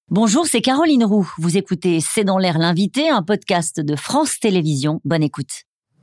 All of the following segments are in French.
Bonjour, c'est Caroline Roux. Vous écoutez C'est dans l'air l'invité, un podcast de France Télévisions. Bonne écoute.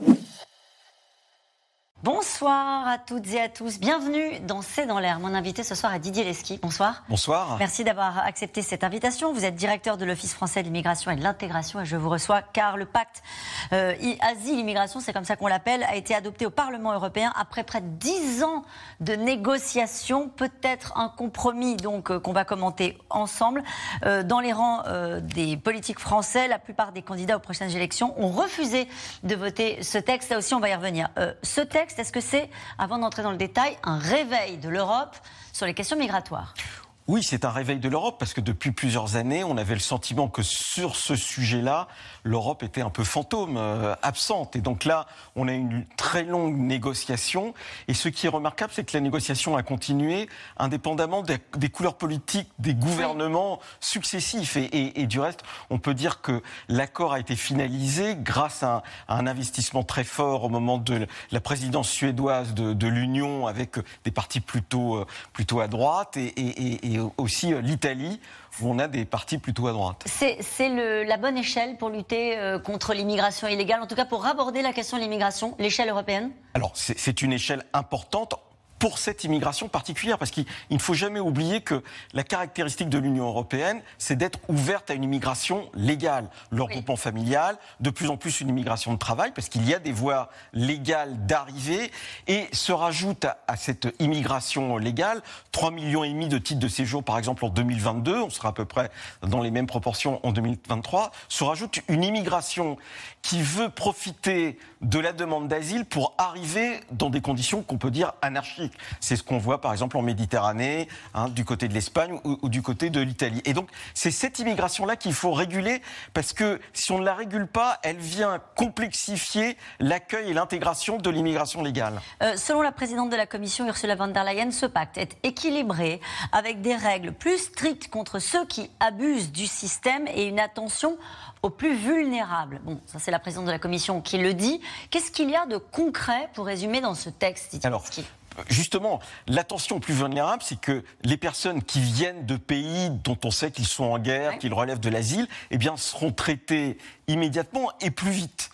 Bonsoir à toutes et à tous. Bienvenue dans C'est dans l'air. Mon invité ce soir est Didier Leschi. Bonsoir. Bonsoir. Merci d'avoir accepté cette invitation. Vous êtes directeur de l'Office français de l'immigration et de l'intégration et je vous reçois car le pacte Asile-Immigration, c'est comme ça qu'on l'appelle, a été adopté au Parlement européen après près de 10 ans de négociations. Peut-être un compromis donc qu'on va commenter ensemble. Dans les rangs des politiques français, la plupart des candidats aux prochaines élections ont refusé de voter ce texte. Là aussi, on va y revenir. Ce texte, est-ce que c'est, avant d'entrer dans le détail, un réveil de l'Europe sur les questions migratoires ? Oui, c'est un réveil de l'Europe parce que depuis plusieurs années, on avait le sentiment que sur ce sujet-là, l'Europe était un peu fantôme, absente. Et donc là, on a une très longue négociation. Et ce qui est remarquable, c'est que la négociation a continué indépendamment des couleurs politiques des gouvernements successifs. Et du reste, on peut dire que l'accord a été finalisé grâce à un investissement très fort au moment de la présidence suédoise de l'Union avec des partis plutôt à droite et aussi l'Italie, où on a des partis plutôt à droite. C'est la bonne échelle pour lutter contre l'immigration illégale, en tout cas pour aborder la question de l'immigration, l'échelle européenne ? Alors, c'est une échelle importante pour cette immigration particulière, parce qu'il ne faut jamais oublier que la caractéristique de l'Union européenne, c'est d'être ouverte à une immigration légale. Le regroupement familial, de plus en plus une immigration de travail, parce qu'il y a des voies légales d'arrivée, et se rajoute à cette immigration légale 3,5 millions de titres de séjour, par exemple, en 2022, on sera à peu près dans les mêmes proportions en 2023, se rajoute une immigration qui veut profiter de la demande d'asile pour arriver dans des conditions qu'on peut dire anarchiques. C'est ce qu'on voit par exemple en Méditerranée, du côté de l'Espagne ou du côté de l'Italie. Et donc c'est cette immigration-là qu'il faut réguler parce que si on ne la régule pas, elle vient complexifier l'accueil et l'intégration de l'immigration légale. Selon la présidente de la Commission, Ursula von der Leyen, ce pacte est équilibré avec des règles plus strictes contre ceux qui abusent du système et une attention aux plus vulnérables. Bon, ça c'est la présidente de la Commission qui le dit. Qu'est-ce qu'il y a de concret pour résumer dans ce texte, Alors, justement, l'attention aux plus vulnérables, c'est que les personnes qui viennent de pays dont on sait qu'ils sont en guerre, qu'ils relèvent de l'asile, eh bien, seront traitées immédiatement et plus vite,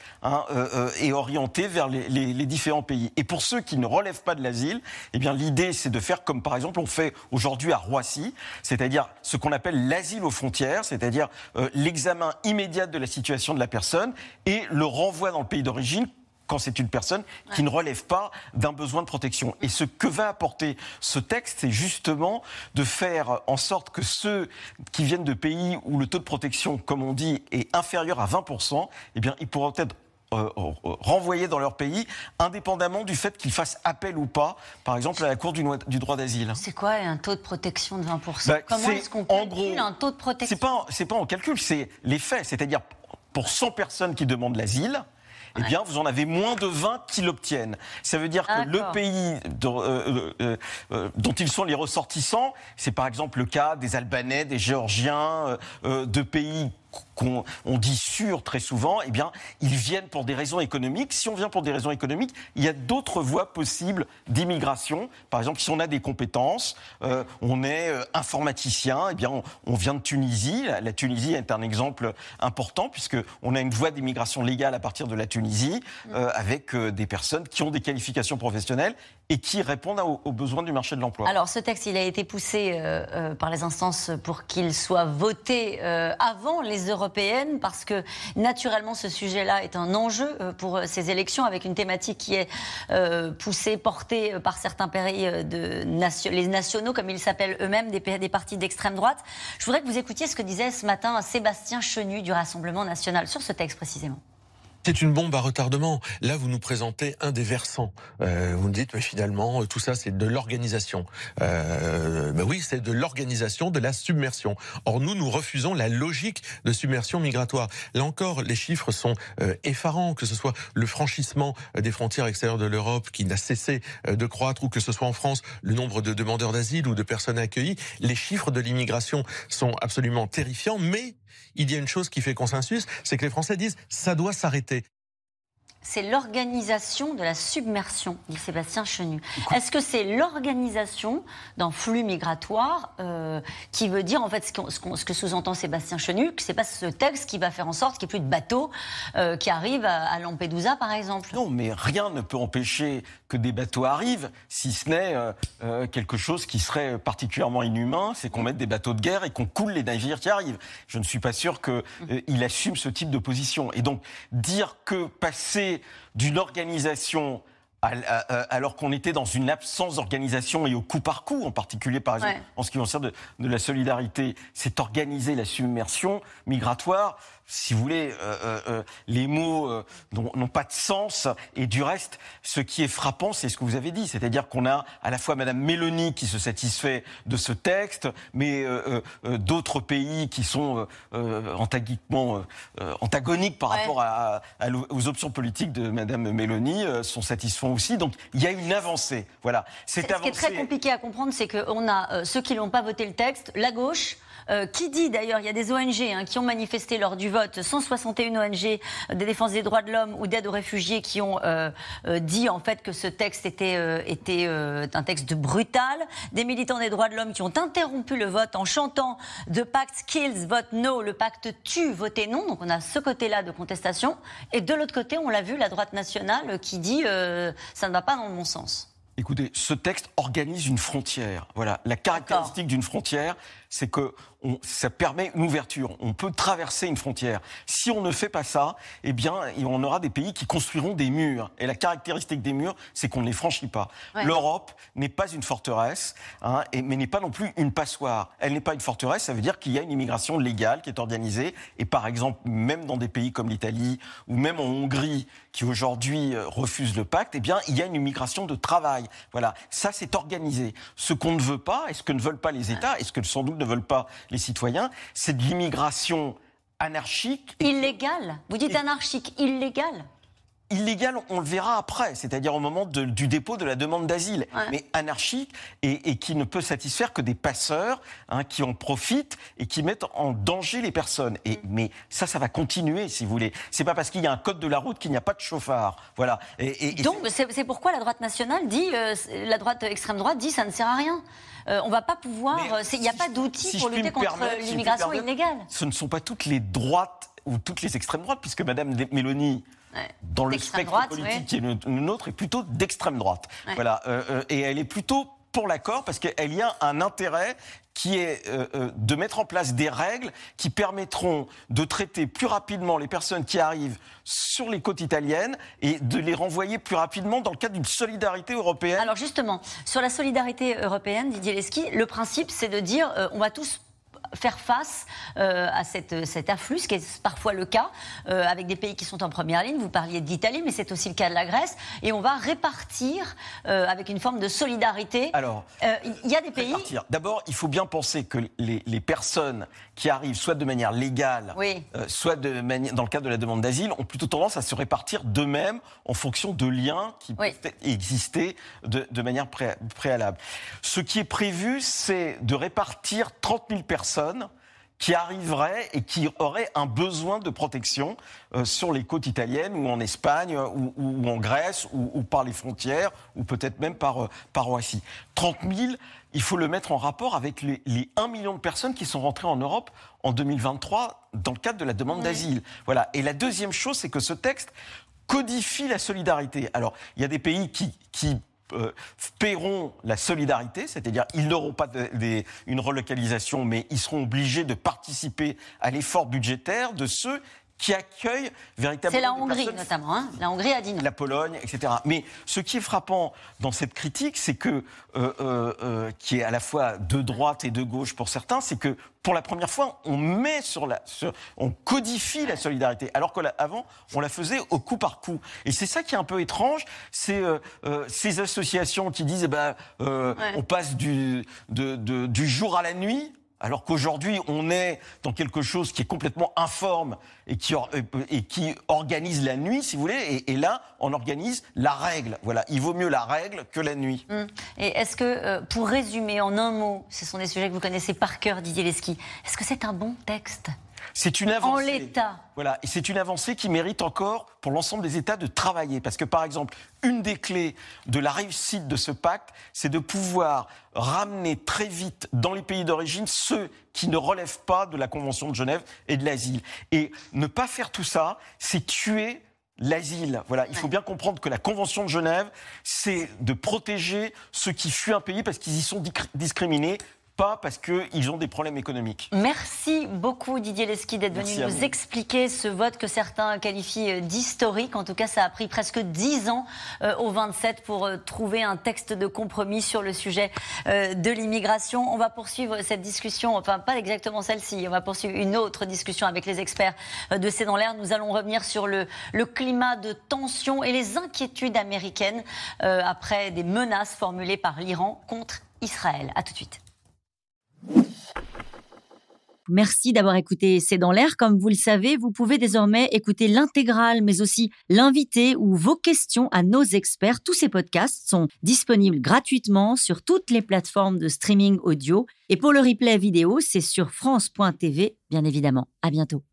et orientées vers les différents pays. Et pour ceux qui ne relèvent pas de l'asile, eh bien, l'idée, c'est de faire comme, par exemple, on fait aujourd'hui à Roissy, c'est-à-dire ce qu'on appelle l'asile aux frontières, c'est-à-dire l'examen immédiat de la situation de la personne et le renvoi dans le pays d'origine quand c'est une personne qui ne relève pas d'un besoin de protection. Et ce que va apporter ce texte, c'est justement de faire en sorte que ceux qui viennent de pays où le taux de protection, comme on dit, est inférieur à 20%, eh bien, ils pourront être renvoyés dans leur pays, indépendamment du fait qu'ils fassent appel ou pas, par exemple, à la Cour du droit d'asile. C'est quoi un taux de protection de 20% ? Comment est-ce qu'on calcule un taux de protection ? C'est pas en calcul, c'est les faits. C'est-à-dire, pour 100 personnes qui demandent l'asile, eh bien, vous en avez moins de 20 qui l'obtiennent. Ça veut dire que le pays dont ils sont les ressortissants, c'est par exemple le cas des Albanais, des Géorgiens, de pays qu'on dit sûrs très souvent, eh bien, ils viennent pour des raisons économiques. Si on vient pour des raisons économiques, il y a d'autres voies possibles d'immigration. Par exemple, si on a des compétences, on est informaticien, eh bien, on vient de Tunisie. La Tunisie est un exemple important puisqu'on a une voie d'immigration légale à partir de la Tunisie avec des personnes qui ont des qualifications professionnelles et qui répondent aux besoins du marché de l'emploi. Alors, ce texte, il a été poussé par les instances pour qu'il soit voté avant les européennes, parce que naturellement, ce sujet-là est un enjeu pour ces élections, avec une thématique qui est poussée, portée par certains pays, les nationaux, comme ils s'appellent eux-mêmes, des partis d'extrême droite. Je voudrais que vous écoutiez ce que disait ce matin Sébastien Chenu du Rassemblement national sur ce texte précisément. C'est une bombe à retardement. Là, vous nous présentez un des versants. Vous me dites, mais finalement, tout ça, c'est de l'organisation. Ben oui, c'est de l'organisation, de la submersion. Or, nous refusons la logique de submersion migratoire. Là encore, les chiffres sont effarants, que ce soit le franchissement des frontières extérieures de l'Europe qui n'a cessé de croître, ou que ce soit en France, le nombre de demandeurs d'asile ou de personnes accueillies. Les chiffres de l'immigration sont absolument terrifiants, mais il y a une chose qui fait consensus, c'est que les Français disent « ça doit s'arrêter ». c'est l'organisation de la submersion, dit Sébastien Chenu. Est-ce que c'est l'organisation d'un flux migratoire qui veut dire, en fait, ce que sous-entend Sébastien Chenu, que c'est pas ce texte qui va faire en sorte qu'il n'y ait plus de bateaux qui arrivent à Lampedusa, par exemple? Non, mais rien ne peut empêcher que des bateaux arrivent, si ce n'est quelque chose qui serait particulièrement inhumain, c'est qu'on mette des bateaux de guerre et qu'on coule les navires qui arrivent. Je ne suis pas sûr qu'il assume ce type de position. Et donc, dire que passer d'une organisation alors qu'on était dans une absence d'organisation et au coup par coup, en particulier par exemple en ce qui concerne de la solidarité, c'est organiser la submersion migratoire. Si vous voulez, les mots n'ont pas de sens. Et du reste, ce qui est frappant, c'est ce que vous avez dit. C'est-à-dire qu'on a à la fois Madame Meloni qui se satisfait de ce texte, mais d'autres pays qui sont antagoniques par rapport aux options politiques de Madame Meloni sont satisfaits aussi. Donc il y a une avancée. Voilà. Ce qui est très compliqué à comprendre, c'est qu'on a ceux qui n'ont pas voté le texte, la gauche, qui dit d'ailleurs, il y a des ONG qui ont manifesté lors du vote, 161 ONG de défense des droits de l'homme ou d'aide aux réfugiés qui ont dit en fait que ce texte était un texte brutal. Des militants des droits de l'homme qui ont interrompu le vote en chantant The Pact Kills, vote no, le pacte tue, votez non. Donc on a ce côté-là de contestation. Et de l'autre côté, on l'a vu, la droite nationale qui dit ça ne va pas dans le bon sens. Écoutez, ce texte organise une frontière. Voilà, la caractéristique d'une frontière, c'est que ça permet une ouverture. On peut traverser une frontière. Si on ne fait pas ça, eh bien, on aura des pays qui construiront des murs. Et la caractéristique des murs, c'est qu'on ne les franchit pas. Ouais. L'Europe n'est pas une forteresse, mais n'est pas non plus une passoire. Elle n'est pas une forteresse, ça veut dire qu'il y a une immigration légale qui est organisée. Et par exemple, même dans des pays comme l'Italie ou même en Hongrie, qui aujourd'hui refusent le pacte, eh bien, il y a une immigration de travail. Voilà, ça c'est organisé. Ce qu'on ne veut pas, et ce que ne veulent pas les États, et ce que sans doute ne veulent pas les citoyens, c'est de l'immigration anarchique. Illégale. Vous dites anarchique, illégale. Illégal, on le verra après, c'est-à-dire au moment du dépôt de la demande d'asile, mais anarchique et qui ne peut satisfaire que des passeurs qui en profitent et qui mettent en danger les personnes. Mais ça va continuer, si vous voulez. C'est pas parce qu'il y a un code de la route qu'il n'y a pas de chauffard. Voilà. Donc c'est pourquoi la droite nationale dit, la droite extrême droite dit, ça ne sert à rien. On ne va pas pouvoir. Il n'y a pas d'outils pour lutter contre l'immigration illégale. Ce ne sont pas toutes les droites ou toutes les extrêmes droites, puisque Madame Meloni, dans le spectre politique qui est le nôtre, est plutôt d'extrême droite. Voilà, et elle est plutôt pour l'accord parce qu'il y a un intérêt qui est de mettre en place des règles qui permettront de traiter plus rapidement les personnes qui arrivent sur les côtes italiennes et de les renvoyer plus rapidement dans le cadre d'une solidarité européenne. Alors justement, sur la solidarité européenne, Didier Leschi, le principe c'est de dire on va tous faire face à cet afflux, ce qui est parfois le cas, avec des pays qui sont en première ligne. Vous parliez d'Italie, mais c'est aussi le cas de la Grèce. Et on va répartir avec une forme de solidarité. Alors, il y a des pays... D'abord, il faut bien penser que les personnes qui arrivent, soit de manière légale, soit dans le cadre de la demande d'asile, ont plutôt tendance à se répartir d'eux-mêmes en fonction de liens qui peuvent exister de manière préalable. Ce qui est prévu, c'est de répartir 30 000 personnes qui arriveraient et qui auraient un besoin de protection sur les côtes italiennes ou en Espagne ou en Grèce ou par les frontières ou peut-être même par Roissy. 30 000, il faut le mettre en rapport avec les 1 million de personnes qui sont rentrées en Europe en 2023 dans le cadre de la demande d'asile. Voilà. Et la deuxième chose, c'est que ce texte codifie la solidarité. Alors, il y a des pays qui paieront la solidarité, c'est-à-dire ils n'auront pas une relocalisation, mais ils seront obligés de participer à l'effort budgétaire de ceux qui accueillent véritablement. C'est la Hongrie notamment, La Hongrie a dit non. La Pologne, etc. Mais ce qui est frappant dans cette critique, c'est que, qui est à la fois de droite et de gauche pour certains, c'est que pour la première fois, on codifie la solidarité, alors qu'avant, on la faisait au coup par coup. Et c'est ça qui est un peu étrange, c'est ces associations qui disent, on passe du jour à la nuit. Alors qu'aujourd'hui, on est dans quelque chose qui est complètement informe et qui organise la nuit, si vous voulez. Et là, on organise la règle. Voilà, il vaut mieux la règle que la nuit. Et est-ce que, pour résumer en un mot, ce sont des sujets que vous connaissez par cœur, Didier Leschi, est-ce que c'est un bon texte ? C'est une avancée. En l'état. Voilà, et c'est une avancée qui mérite encore pour l'ensemble des États de travailler. Parce que, par exemple, une des clés de la réussite de ce pacte, c'est de pouvoir ramener très vite dans les pays d'origine ceux qui ne relèvent pas de la Convention de Genève et de l'asile. Et ne pas faire tout ça, c'est tuer l'asile. Voilà, il faut bien comprendre que la Convention de Genève, c'est de protéger ceux qui fuient un pays parce qu'ils y sont discriminés, pas parce qu'ils ont des problèmes économiques. Merci beaucoup Didier Leschi d'être venu nous expliquer ce vote que certains qualifient d'historique. En tout cas, ça a pris presque 10 ans au 27 pour trouver un texte de compromis sur le sujet de l'immigration. On va poursuivre cette discussion, enfin pas exactement celle-ci, on va poursuivre une autre discussion avec les experts de C'est dans l'air. Nous allons revenir sur le climat de tension et les inquiétudes américaines après des menaces formulées par l'Iran contre Israël. À tout de suite. Merci d'avoir écouté C'est dans l'air. Comme vous le savez, vous pouvez désormais écouter l'intégrale, mais aussi l'invité ou vos questions à nos experts. Tous ces podcasts sont disponibles gratuitement sur toutes les plateformes de streaming audio. Et pour le replay vidéo, c'est sur France.tv, bien évidemment. À bientôt.